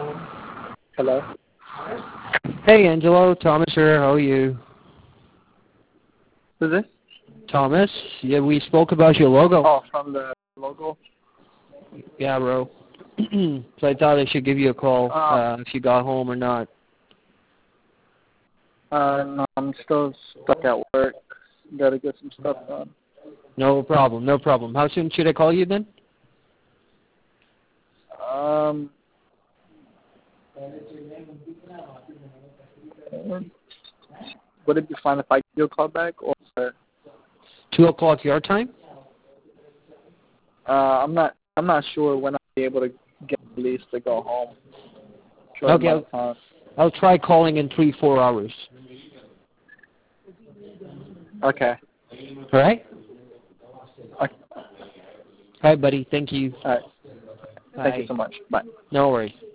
Hello? Hey, Angelo. Thomas here. How are you? Who's this? Thomas? Yeah, we spoke about your logo. Oh, from the logo? Yeah, bro. So I thought I should give you a call if you got home or not. No, I'm still stuck at work. Gotta get some stuff done. No problem. No problem. How soon should I call you then? Would it be fine if I give you a call back, or 2 o'clock your time? I'm not sure when I'll be able to get released to go home. Okay. I'll try calling in 3-4 hours. Okay. All right? Okay. All right, buddy. Thank you. All right. Thank you so much. Bye. No worries.